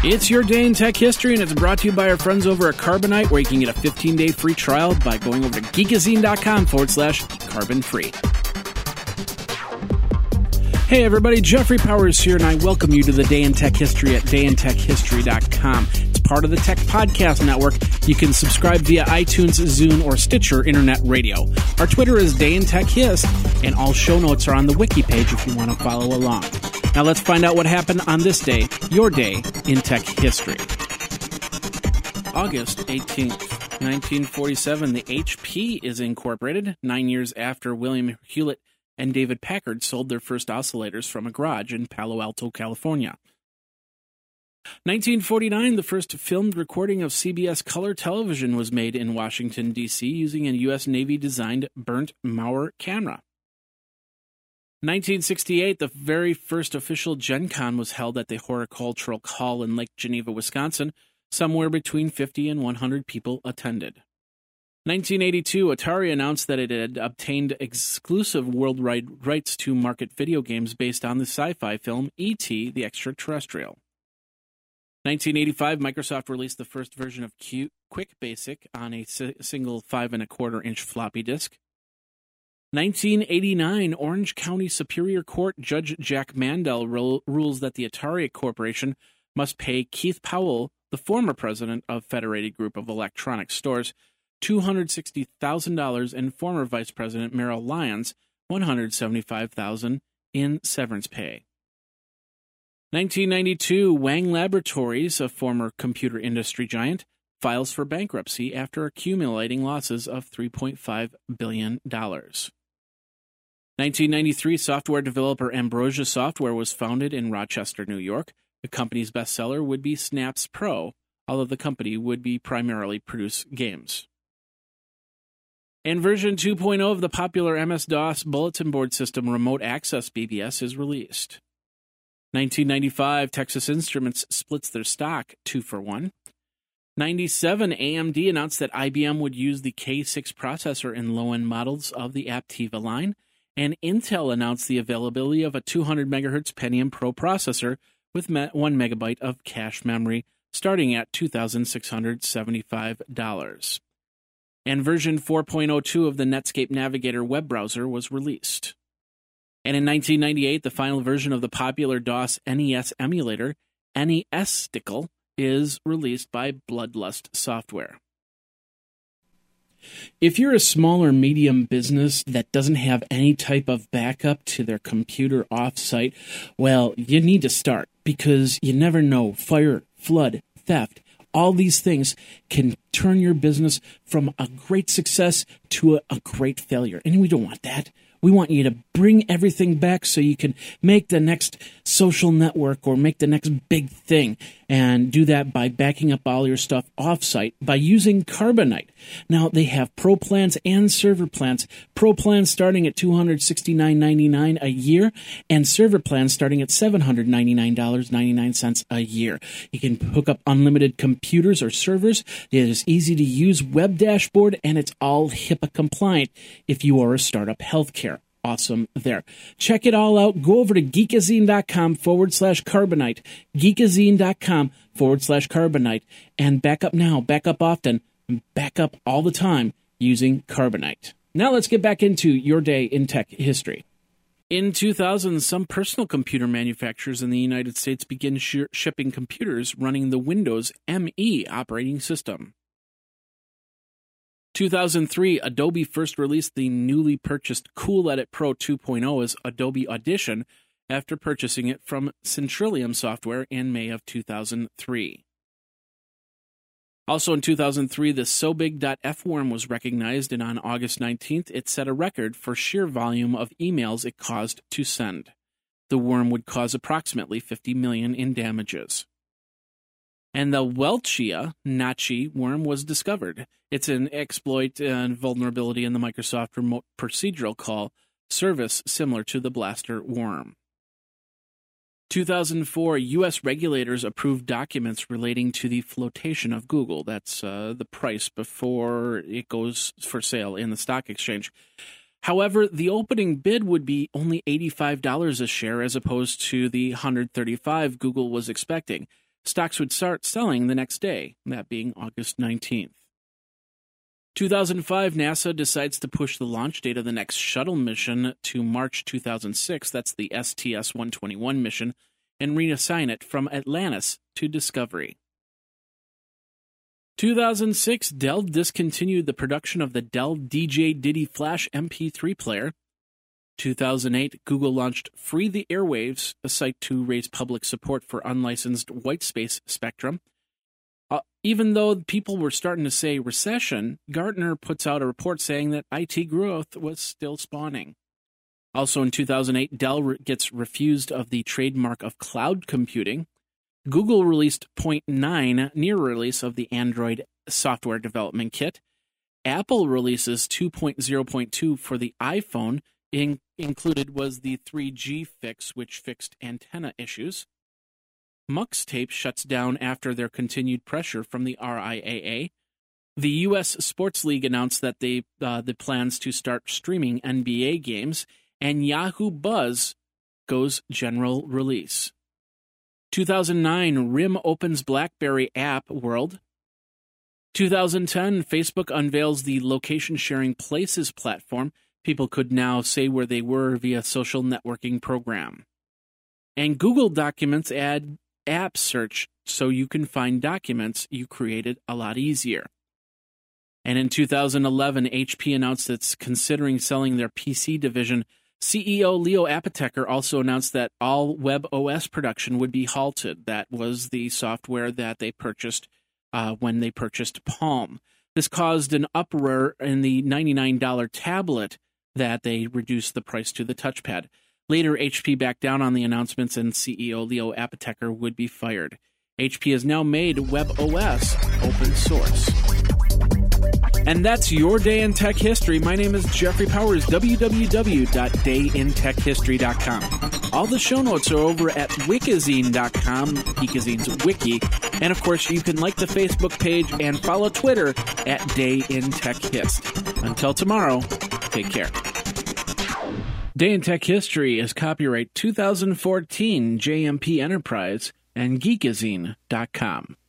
It's your day in tech history, and it's brought to you by our friends over at Carbonite, where you can get a 15-day free trial by going over to geekazine.com/carbon free. Hey everybody, Jeffrey Powers here, and I welcome you to the Day in Tech History at dayintechhistory.com. It's part of the Tech Podcast Network. You can subscribe via iTunes, Zune, or Stitcher Internet Radio. Our Twitter is Day in Tech Hist, and all show notes are on the wiki page if you want to follow along. Now let's find out what happened on this day, your day in tech history. August 18th, 1947, the HP is incorporated, 9 years after William Hewlett and David Packard sold their first oscillators from a garage in Palo Alto, California. 1949, the first filmed recording of CBS color television was made in Washington, D.C. using a U.S. Navy-designed Burnt Mauer camera. 1968, the very first official Gen Con was held at the Horticultural Hall in Lake Geneva, Wisconsin. Somewhere between 50 and 100 people attended. 1982, Atari announced that it had obtained exclusive worldwide rights to market video games based on the sci-fi film E.T. the Extraterrestrial. 1985, Microsoft released the first version of Quick Basic on a single 5.25-inch floppy disk. 1989, Orange County Superior Court Judge Jack Mandel rules that the Atari Corporation must pay Keith Powell, the former president of Federated Group of Electronic Stores, $260,000, and former Vice President Merrill Lyons $175,000 in severance pay. 1992, Wang Laboratories, a former computer industry giant, files for bankruptcy after accumulating losses of $3.5 billion. 1993, software developer Ambrosia Software was founded in Rochester, New York. The company's bestseller would be Snaps Pro, although the company would be primarily produce games. And version 2.0 of the popular MS-DOS bulletin board system Remote Access BBS is released. 1995, Texas Instruments splits their stock 2-for-1. 97, AMD announced that IBM would use the K6 processor in low-end models of the Aptiva line. And Intel announced the availability of a 200 MHz Pentium Pro processor with 1 megabyte of cache memory, starting at $2,675. And version 4.02 of the Netscape Navigator web browser was released. And in 1998, the final version of the popular DOS NES emulator, NES-Stickle, is released by Bloodlust Software. If you're a small or medium business that doesn't have any type of backup to their computer off-site, well, you need to start, because you never know. Fire, flood, theft, all these things can turn your business from a great success to a great failure. And we don't want that. We want you to bring everything back so you can make the next social network or make the next big thing. And do that by backing up all your stuff offsite by using Carbonite. Now, they have Pro plans and server plans. Pro plans starting at $269.99 a year, and server plans starting at $799.99 a year. You can hook up unlimited computers or servers. It is easy to use web dashboard, and it's all HIPAA compliant if you are a startup healthcare. Awesome there. Check it all out. Go over to geekazine.com/carbonite. Geekazine.com/carbonite. And back up now, back up often, and back up all the time using Carbonite. Now let's get back into your day in tech history. In 2000, some personal computer manufacturers in the United States began shipping computers running the Windows ME operating system. 2003, Adobe first released the newly purchased Cool Edit Pro 2.0 as Adobe Audition after purchasing it from Centrillium Software in May of 2003. Also in 2003, the SoBig.F worm was recognized, and on August 19th, it set a record for sheer volume of emails it caused to send. The worm would cause approximately $50 million in damages. And the Welchia-Nachi worm was discovered. It's an exploit and vulnerability in the Microsoft Remote Procedural Call service similar to the Blaster worm. 2004, U.S. regulators approved documents relating to the flotation of Google. That's the price before it goes for sale in the stock exchange. However, the opening bid would be only $85 a share as opposed to the $135 Google was expecting. Stocks would start selling the next day, that being August 19th. 2005, NASA decides to push the launch date of the next shuttle mission to March 2006. That's the STS-121 mission, and reassign it from Atlantis to Discovery. 2006, Dell discontinued the production of the Dell DJ Diddy Flash MP3 player. 2008, Google launched Free the Airwaves, a site to raise public support for unlicensed whitespace spectrum. Even though people were starting to say recession, Gartner puts out a report saying that IT growth was still spawning. Also in 2008, Dell gets refused of the trademark of cloud computing. Google released 0.9 near release of the Android software development kit. Apple releases 2.0.2 for the iPhone. Included was the 3G fix, which fixed antenna issues. Muxtape shuts down after their continued pressure from the RIAA. The U.S. Sports League announced that the plans to start streaming NBA games, and Yahoo Buzz goes general release. 2009, RIM opens BlackBerry app world. 2010, Facebook unveils the location-sharing Places platform. People could now say where they were via social networking program. And Google Documents add app search so you can find documents you created a lot easier. And in 2011, HP announced it's considering selling their PC division. CEO Leo Apotheker also announced that all WebOS production would be halted. That was the software that they purchased when they purchased Palm. This caused an uproar in the $99 tablet that they reduced the price to the touchpad. Later, HP backed down on the announcements and CEO Leo Apotheker would be fired. HP has now made WebOS open source. And that's your day in tech history. My name is Jeffrey Powers, www.dayintechhistory.com. All the show notes are over at wikizine.com, Geekazine's wiki. And of course, you can like the Facebook page and follow Twitter at DayInTechHist. Until tomorrow, take care. Day in Tech History is copyright 2014 JMP Enterprise and Geekazine.com.